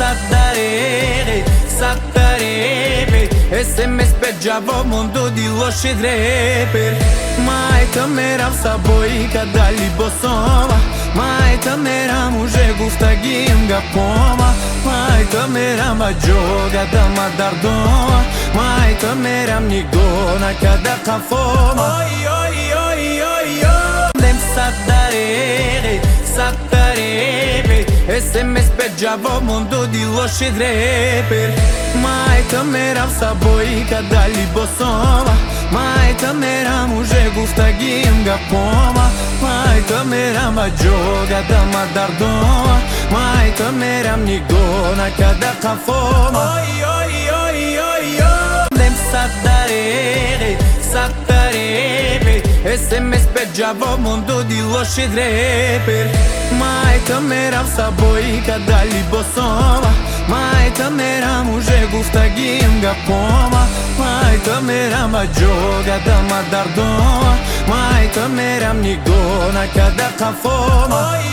satarebe SMS pe Java mondo di loši dreper Majta meram sa bojka dali bosoma Majta meram уже gufta ginga poma Majta meram a joga da madardoma Majta meram nigona kada kafoma Oi oi oi oi oi Dem satarebe SMS pe Java mondo di loši dreper Majta meram sa bojka dali bosoma Majta meram уже gufta ginga poma Majta meram a joga da madardoma Majta meram nigona kada kafoma Oi oi oi oi oi Dem satarebe SMS pe Java mondo di loši dreper Majta meram sa bojka dali bosoma Majta meram уже gufta ginga poma Majta meram a joga da madardoma Majta meram nigona kada kafoma